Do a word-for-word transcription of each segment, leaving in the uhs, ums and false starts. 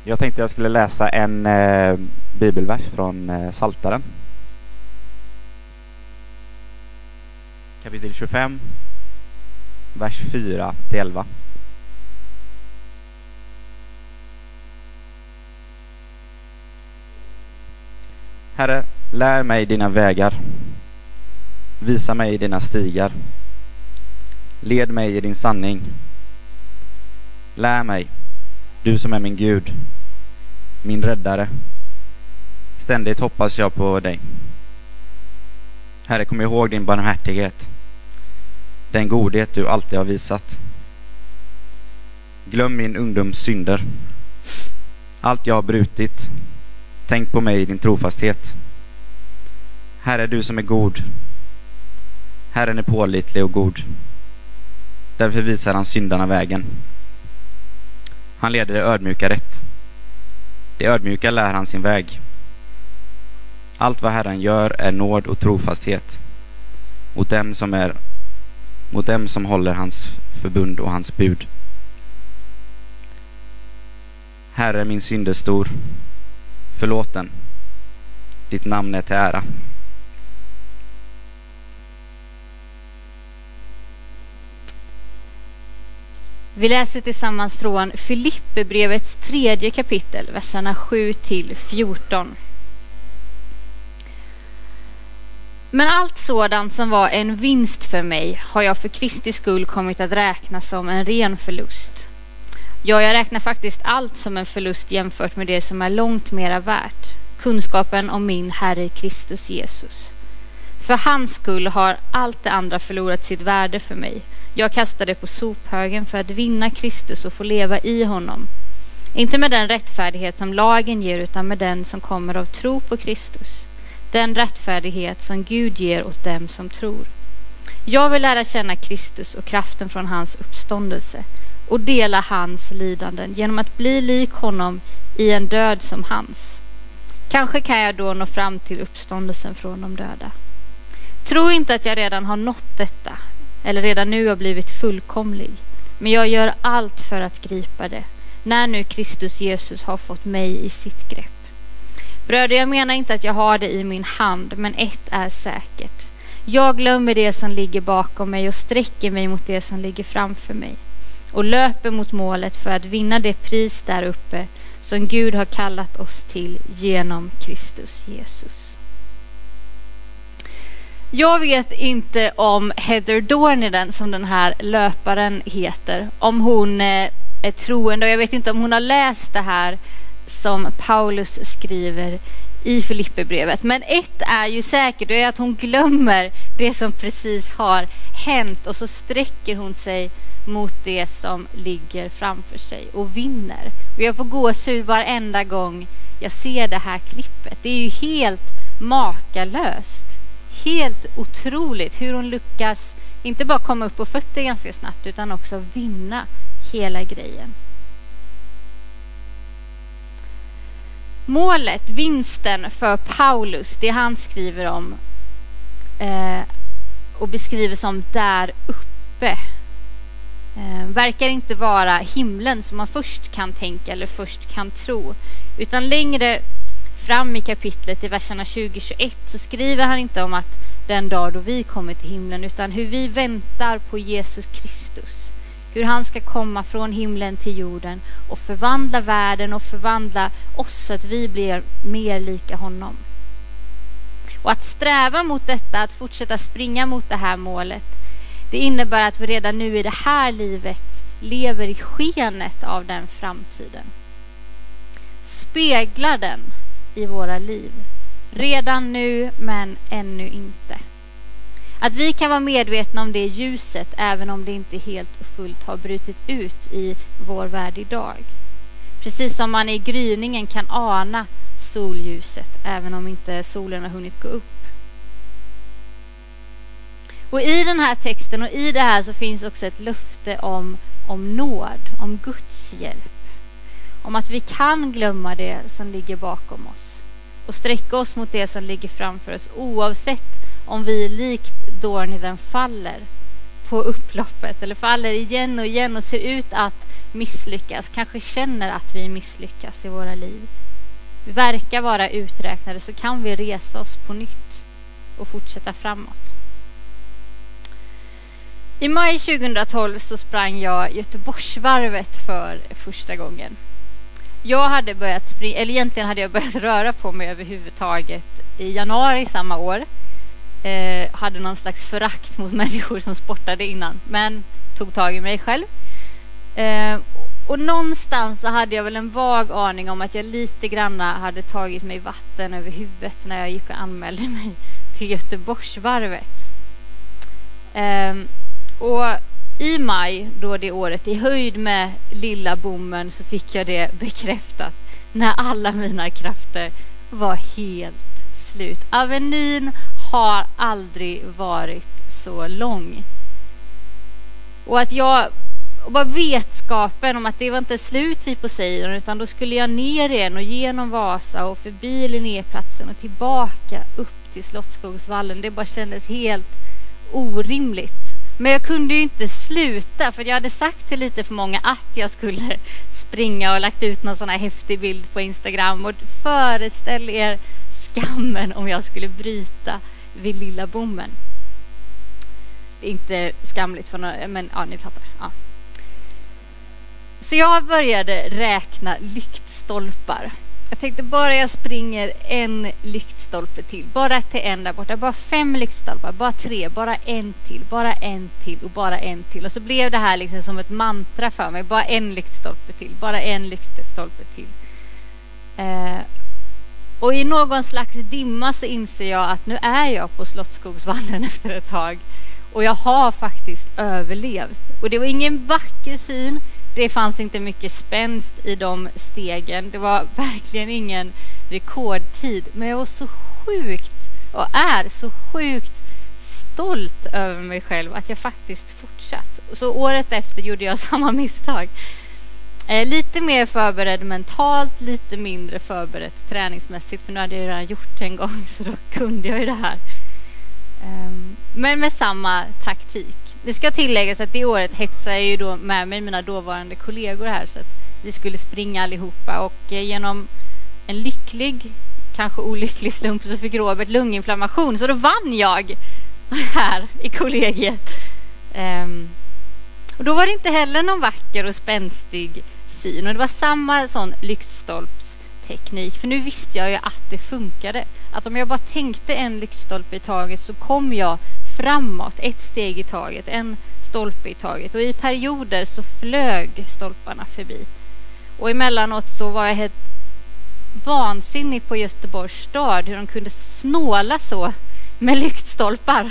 Jag tänkte jag skulle läsa en eh, bibelvers från eh, Psaltaren. Kapitel tjugofem, vers fyra till elva. Herre, lär mig dina vägar. Visa mig dina stigar. Led mig i din sanning. Lär mig, du som är min Gud, min räddare. Ständigt hoppas jag på dig. Herre, kom ihåg din barmhärtighet, den godhet du alltid har visat. Glöm min ungdoms synder, allt jag har brutit. Tänk på mig i din trofasthet. Herre, du som är god. Herren är pålitlig och god. Därför visar han syndarna vägen. Han leder det ödmjuka rätt. Det ödmjuka lär han sin väg. Allt vad Herren gör är nåd och trofasthet mot dem som är mot dem som håller hans förbund och hans bud. Herre, min synd är stor. Förlåt den. Ditt namn är till ära. Vi läser tillsammans från Filipperbrevets tredje kapitel, verserna sju till fjorton. Men allt sådant som var en vinst för mig har jag för Kristi skull kommit att räkna som en ren förlust. Ja, jag räknar faktiskt allt som en förlust jämfört med det som är långt mera värt, kunskapen om min Herre Kristus Jesus. För hans skull har allt det andra förlorat sitt värde för mig. Jag kastade på sophögen för att vinna Kristus och få leva i honom. Inte med den rättfärdighet som lagen ger, utan med den som kommer av tro på Kristus. Den rättfärdighet som Gud ger åt dem som tror. Jag vill lära känna Kristus och kraften från hans uppståndelse och dela hans lidanden genom att bli lik honom i en död som hans. Kanske kan jag då nå fram till uppståndelsen från de döda. Tro inte att jag redan har nått detta eller redan nu har blivit fullkomlig, men jag gör allt för att gripa det när nu Kristus Jesus har fått mig i sitt grepp. Bröder, jag menar inte att jag har det i min hand, men ett är säkert. Jag glömmer det som ligger bakom mig och sträcker mig mot det som ligger framför mig och löper mot målet för att vinna det pris där uppe som Gud har kallat oss till genom Kristus Jesus. Jag vet inte om Heather Dorniden, som den här löparen heter, om hon är troende, och jag vet inte om hon har läst det här som Paulus skriver i Filipperbrevet. Men ett är ju säkert, det är att hon glömmer det som precis har hänt och så sträcker hon sig mot det som ligger framför sig och vinner. Och jag får gåshud varenda gång jag ser det här klippet. Det är ju helt makalöst. Helt otroligt hur hon lyckas inte bara komma upp på fötter ganska snabbt, utan också vinna hela grejen. Målet, vinsten för Paulus, det han skriver om eh, och beskriver som där uppe, eh, verkar inte vara himlen som man först kan tänka eller först kan tro, utan längre fram i kapitlet i verserna tjugo till tjugoett så skriver han inte om att den dag då vi kommer till himlen, utan hur vi väntar på Jesus Kristus. Hur han ska komma från himlen till jorden och förvandla världen och förvandla oss så att vi blir mer lika honom. Och att sträva mot detta, att fortsätta springa mot det här målet, det innebär att vi redan nu i det här livet lever i skenet av den framtiden. Speglar den i våra liv. Redan nu, men ännu inte. Att vi kan vara medvetna om det ljuset även om det inte helt och fullt har brutit ut i vår värld idag. Precis som man i gryningen kan ana solljuset även om inte solen har hunnit gå upp. Och i den här texten och i det här så finns också ett löfte om, om nåd, om Guds hjälp. Om att vi kan glömma det som ligger bakom oss och sträcka oss mot det som ligger framför oss, oavsett om vi likt Dorniden faller på upploppet eller faller igen och igen och ser ut att misslyckas, kanske känner att vi misslyckas i våra liv, vi verkar vara uträknade, så kan vi resa oss på nytt och fortsätta framåt. I maj tjugohundratolv så sprang jag Göteborgsvarvet för första gången. Jag hade börjat springa, eller egentligen hade jag börjat röra på mig överhuvudtaget i januari samma år. Eh, hade någon slags förakt mot människor som sportade innan, men tog tag i mig själv. Eh, och någonstans så hade jag väl en vag aning om att jag lite granna hade tagit mig vatten över huvudet när jag gick och anmälde mig till Göteborgsvarvet. Eh, och i maj då det året, i höjd med lilla bommen, så fick jag det bekräftat när alla mina krafter var helt slut. Avenyn har aldrig varit så lång. Och att jag och bara vetskapen om att det var inte slut vid Poseidon, utan då skulle jag ner igen och genom Vasa och förbi Linnéplatsen och tillbaka upp till Slottsskogsvallen. Det bara kändes helt orimligt. Men jag kunde ju inte sluta, för jag hade sagt till lite för många att jag skulle springa och lagt ut någon sån här häftig bild på Instagram. Och föreställ er skammen om jag skulle bryta vid lilla bommen. Det är inte skamligt för några, men ja, ni fattar. Ja. Så jag började räkna lyktstolpar. Jag tänkte bara jag springer en lyktstolpe till. Bara till en där borta. Bara fem lyktstolpar. Bara tre. Bara en till. Bara en till. Och bara en till. Och så blev det här liksom som ett mantra för mig. Bara en lyktstolpe till. Bara en lyktstolpe till. Eh, och i någon slags dimma så inser jag att nu är jag på Slottsskogsvallen efter ett tag. Och jag har faktiskt överlevt. Och det var ingen vacker syn. Det fanns inte mycket spänst i de stegen. Det var verkligen ingen rekordtid. Men jag var så sjukt och är så sjukt stolt över mig själv att jag faktiskt fortsatt. Så året efter gjorde jag samma misstag. Eh, lite mer förberedd mentalt, lite mindre förberett träningsmässigt. För nu hade jag ju redan gjort det en gång, så då kunde jag ju det här. Eh, men med samma taktik. Det ska tilläggas att det året hetsade jag ju då med mig mina dåvarande kollegor här, så att vi skulle springa allihopa, och genom en lycklig, kanske olycklig slump så fick Robert lunginflammation, så då vann jag här i kollegiet. Um, och då var det inte heller någon vacker och spänstig syn, och det var samma sån lyktstolpsteknik, för nu visste jag ju att det funkade, att om jag bara tänkte en lyktstolpe i taget så kom jag framåt, ett steg i taget, en stolpe i taget. Och i perioder så flög stolparna förbi. Och emellanåt så var jag helt vansinnig på Göteborgs stad, hur de kunde snåla så med lyktstolpar.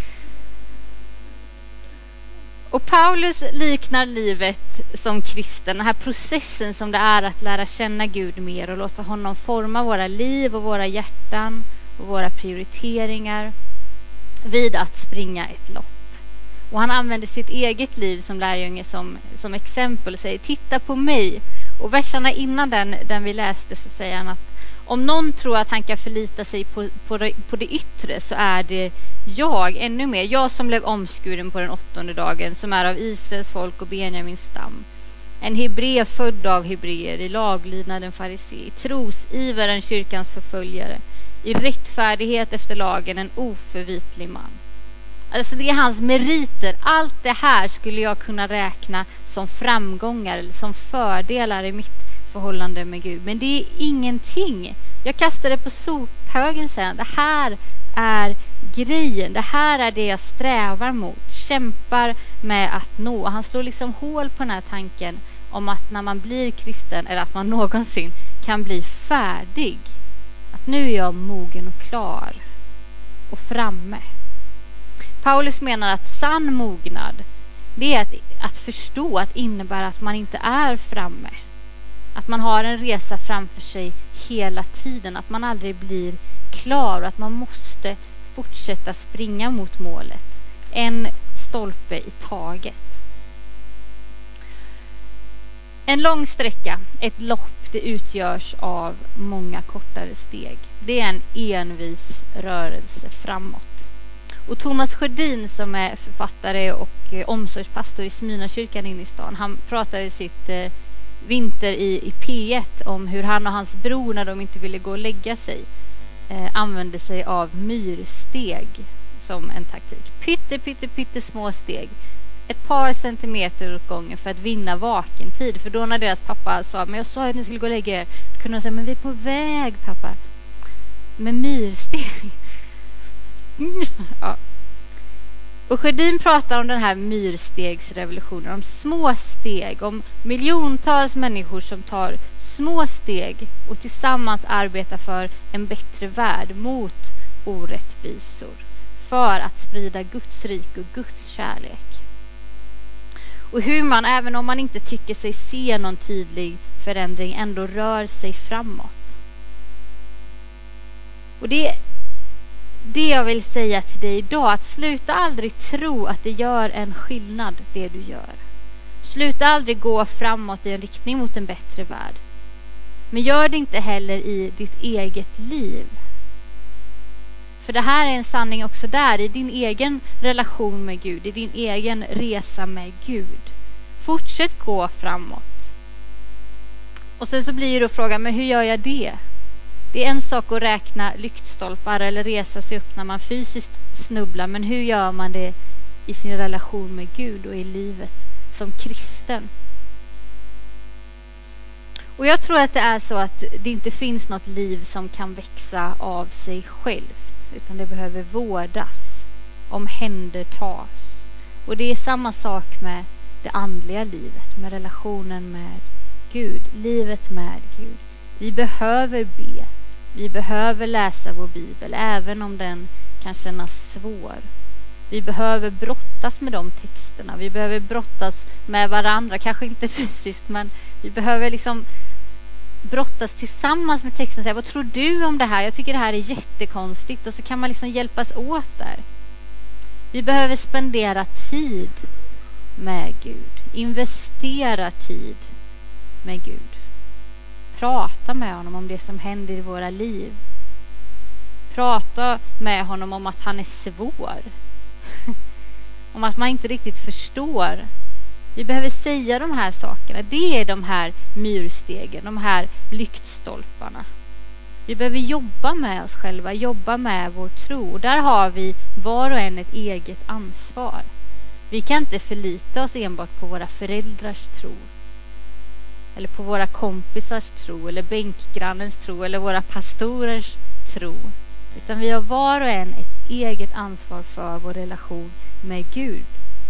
Och Paulus liknar livet som kristen, den här processen som det är att lära känna Gud mer och låta honom forma våra liv och våra hjärtan och våra prioriteringar vid att springa ett lopp. Och han använder sitt eget liv som lärjunge som, som exempel och säger: titta på mig. Och verserna innan den, den vi läste, så säger han att om någon tror att han kan förlita sig på, på, det, på det yttre, så är det jag ännu mer. Jag som blev omskuren på den åttonde dagen, som är av Israels folk och Benjamins stam. En hebré född av hebreer, i laglydnaden farisé, i trosivaren kyrkans förföljare, i rättfärdighet efter lagen en oförvitlig man. Alltså det är hans meriter. Allt det här skulle jag kunna räkna som framgångar eller som fördelar i mitt förhållande med Gud. Men det är ingenting. Jag kastar det på sophögen sen. Det här är grejen. Det här är det jag strävar mot. Kämpar med att nå. Han slår liksom hål på den här tanken om att när man blir kristen, eller att man någonsin kan bli färdig. Att nu är jag mogen och klar och framme. Paulus menar att sann mognad, det är att, att förstå att innebär att man inte är framme. Att man har en resa framför sig hela tiden. Att man aldrig blir klar och att man måste fortsätta springa mot målet. En stolpe i taget. En lång sträcka, ett lopp, det utgörs av många kortare steg. Det är en envis rörelse framåt. Och Thomas Sjödin som är författare och eh, omsorgspastor i Smyrnakyrkan inne i stan, han pratade i sitt eh, vinter i, i P ett om hur han och hans bror när de inte ville gå och lägga sig eh, använde sig av myrsteg som en taktik. Pytte, pytte, pytte små steg. Ett par centimeter åt gången för att vinna vaken tid. För då när deras pappa sa, men jag sa att ni skulle gå och lägga er, då kunde de säga, men vi är på väg pappa. Med myrsteg. Ja. Och Sjödin pratar om den här myrstegsrevolutionen, om små steg, om miljontals människor som tar små steg och tillsammans arbetar för en bättre värld mot orättvisor, för att sprida Guds rik och Guds kärlek. Och hur man, även om man inte tycker sig se någon tydlig förändring, ändå rör sig framåt. Och det Det jag vill säga till dig idag, att sluta aldrig tro att det gör en skillnad det du gör. Sluta aldrig gå framåt i en riktning mot en bättre värld. Men gör det inte heller i ditt eget liv. För det här är en sanning också där, i din egen relation med Gud, i din egen resa med Gud. Fortsätt gå framåt. Och sen så blir ju då frågan, men hur gör jag det? Det är en sak att räkna lyktstolpar eller resa sig upp när man fysiskt snubblar. Men hur gör man det i sin relation med Gud och i livet som kristen? Och jag tror att det är så att det inte finns något liv som kan växa av sig självt. Utan det behöver vårdas, omhändertas. Och det är samma sak med det andliga livet, med relationen med Gud, livet med Gud. Vi behöver be. Vi behöver läsa vår bibel, även om den kan kännas svår. Vi behöver brottas med de texterna. Vi behöver brottas med varandra, kanske inte fysiskt, men vi behöver liksom brottas tillsammans med texten. Säga, vad tror du om det här? Jag tycker det här är jättekonstigt. Och så kan man liksom hjälpas åt där. Vi behöver spendera tid med Gud. Investera tid med Gud. Prata med honom om det som händer i våra liv. Prata med honom om att han är svår. Om att man inte riktigt förstår. Vi behöver säga de här sakerna. Det är de här myrstegen, de här lyktstolparna. Vi behöver jobba med oss själva, jobba med vår tro. Och där har vi var och en ett eget ansvar. Vi kan inte förlita oss enbart på våra föräldrars tro. Eller på våra kompisars tro, eller bänkgrannens tro, eller våra pastorers tro. Utan vi har var och en ett eget ansvar för vår relation med Gud.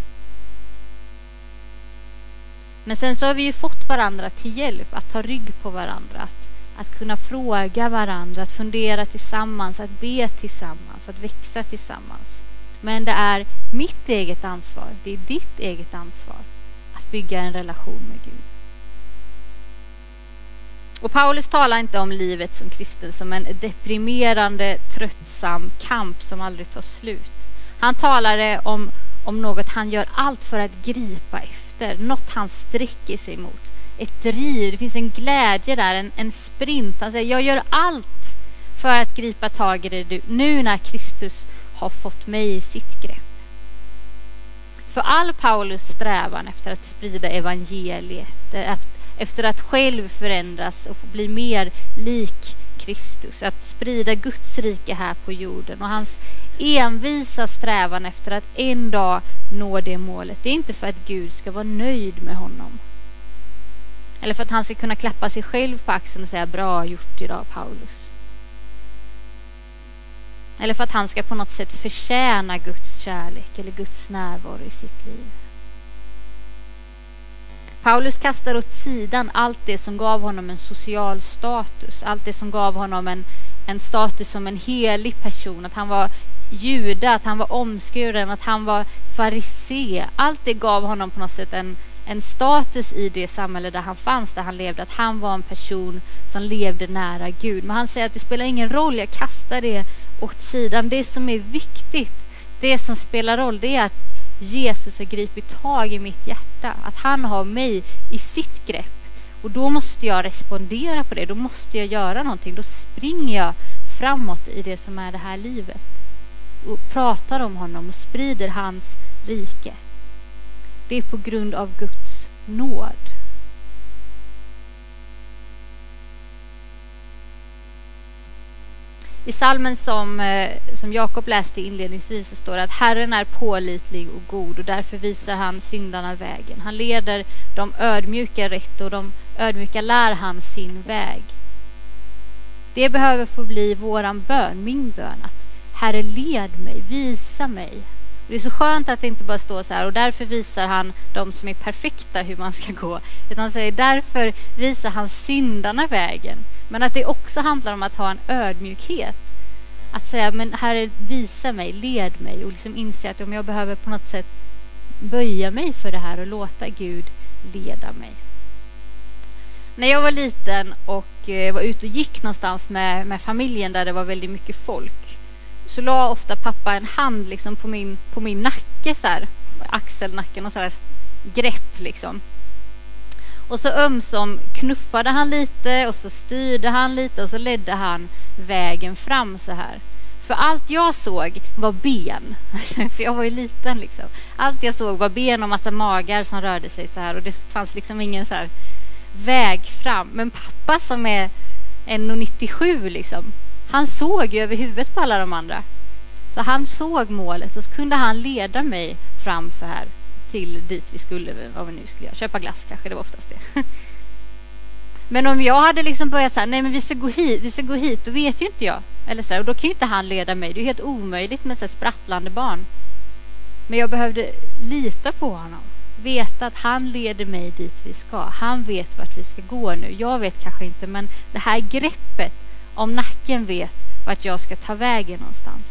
Men sen så har vi ju fått varandra till hjälp, att ta rygg på varandra, att, att kunna fråga varandra, att fundera tillsammans, att be tillsammans, att växa tillsammans. Men det är mitt eget ansvar, det är ditt eget ansvar att bygga en relation med Gud. Och Paulus talar inte om livet som kristen som en deprimerande, tröttsam kamp som aldrig tar slut. Han talar om, om något han gör allt för att gripa efter, något han sträcker sig mot. Ett driv, det finns en glädje där, en, en sprint. Han säger, jag gör allt för att gripa tag i det nu när Kristus har fått mig i sitt grepp. För all Paulus strävan efter att sprida evangeliet, efter att själv förändras och få bli mer lik Kristus, att sprida Guds rike här på jorden, och hans envisa strävan efter att en dag nå det målet, det är inte för att Gud ska vara nöjd med honom eller för att han ska kunna klappa sig själv på axeln och säga bra gjort idag Paulus, eller för att han ska på något sätt förtjäna Guds kärlek eller Guds närvaro i sitt liv. Paulus kastar åt sidan allt det som gav honom en social status, allt det som gav honom en, en status som en helig person, att han var jude, att han var omskuren, att han var farisé. Allt det gav honom på något sätt en, en status i det samhälle där han fanns, där han levde, att han var en person som levde nära Gud. Men han säger att det spelar ingen roll, jag kastar det åt sidan. Det som är viktigt, det som spelar roll, det är att Jesus har gripit tag i mitt hjärta, att han har mig i sitt grepp, och då måste jag respondera på det, då måste jag göra någonting, då springer jag framåt i det som är det här livet. och pratar om honom och sprider hans rike. Det är på grund av Guds nåd. I salmen som, som Jakob läste inledningsvis så står det att Herren är pålitlig och god och därför visar han syndarna vägen. Han leder de ödmjuka rätt och de ödmjuka lär han sin väg. Det behöver få bli våran bön, min bön, att Herre led mig, visa mig. Och det är så skönt att det inte bara står så här och därför visar han de som är perfekta hur man ska gå. Utan han säger därför visar han syndarna vägen. Men att det också handlar om att ha en ödmjukhet. Att säga, men Herre visa mig, led mig och liksom inse att om jag behöver på något sätt böja mig för det här och låta Gud leda mig. När jag var liten och var ute och gick någonstans med, med familjen där det var väldigt mycket folk så la ofta pappa en hand liksom på min, på min nacke så här, axelnacken och så här grepp liksom. Och så ömsom knuffade han lite och så styrde han lite och så ledde han vägen fram så här. För allt jag såg var ben. För jag var ju liten liksom. Allt jag såg var ben och massa magar som rörde sig så här. Och det fanns liksom ingen så här väg fram. Men pappa som är en komma nittiosju liksom. Han såg ju över huvudet på alla de andra. Så han såg målet och så kunde han leda mig fram så här. Till dit vi skulle, vad vi nu skulle göra. Köpa glass kanske, det var oftast det. Men om jag hade liksom börjat säga, nej men vi ska gå hit, vi ska gå hit, då vet ju inte jag. Eller så här, och då kan ju inte han leda mig. Det är helt omöjligt med så här sprattlande barn. Men jag behövde lita på honom. Veta att han leder mig dit vi ska. Han vet vart vi ska gå nu. Jag vet kanske inte, men det här greppet om nacken vet vart jag ska ta vägen någonstans.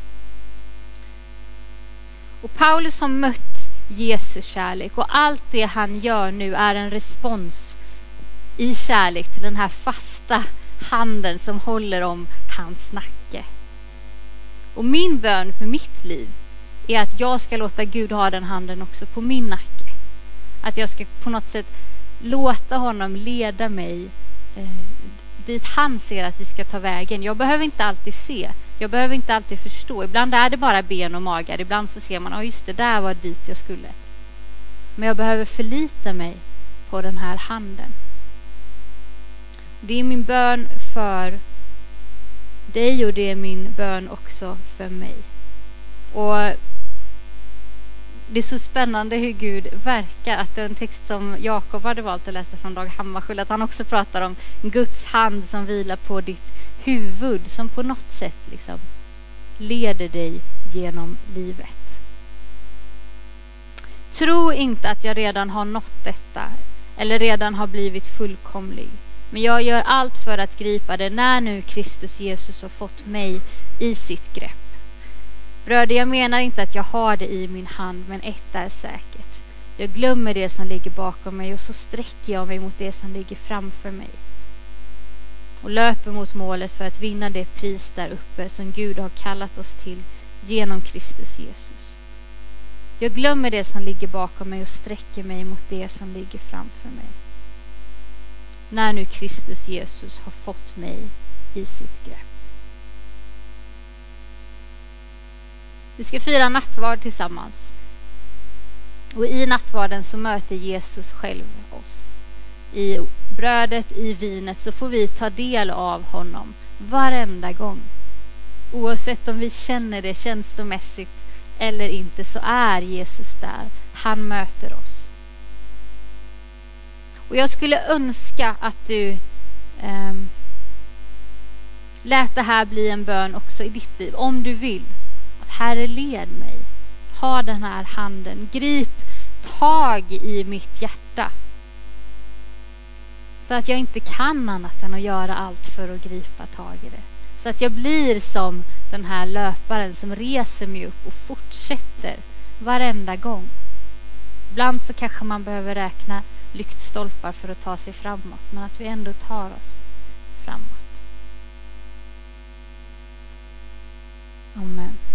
Och Paulus har mött Jesus kärlek och allt det han gör nu är en respons i kärlek till den här fasta handen som håller om hans nacke. Och min bön för mitt liv är att jag ska låta Gud ha den handen också på min nacke. Att jag ska på något sätt låta honom leda mig eh, dit han ser att vi ska ta vägen. Jag behöver inte alltid se. Jag behöver inte alltid förstå. Ibland är det bara ben och magar. Ibland så ser man, ja just det, där var dit jag skulle. Men jag behöver förlita mig på den här handen. Det är min bön för dig och det är min bön också för mig. Och det är så spännande hur Gud verkar. Att den text som Jakob hade valt att läsa från Dag Hammarskjöld, att han också pratar om Guds hand som vilar på ditt huvud, som på något sätt liksom leder dig genom livet. Tro inte att jag redan har nått detta eller redan har blivit fullkomlig. Men jag gör allt för att gripa det när nu Kristus Jesus har fått mig i sitt grepp. Bröder, jag menar inte att jag har det i min hand, men ett är säkert. Jag glömmer det som ligger bakom mig och så sträcker jag mig mot det som ligger framför mig. Och löper mot målet för att vinna det pris där uppe som Gud har kallat oss till genom Kristus Jesus. Jag glömmer det som ligger bakom mig och sträcker mig mot det som ligger framför mig. När nu Kristus Jesus har fått mig i sitt grepp. Vi ska fira nattvard tillsammans. Och i nattvarden så möter Jesus själv oss. I brödet, i vinet så får vi ta del av honom varenda gång. Oavsett om vi känner det känslomässigt eller inte så är Jesus där. Han möter oss. Och jag skulle önska att du eh, lät det här bli en bön också i ditt liv. Om du vill. Att Herre led mig. Ha den här handen. Grip tag i mitt hjärta. Så att jag inte kan annat än att göra allt för att gripa tag i det. Så att jag blir som den här löparen som reser mig upp och fortsätter varenda gång. Ibland så kanske man behöver räkna lyktstolpar för att ta sig framåt. Men att vi ändå tar oss framåt. Amen.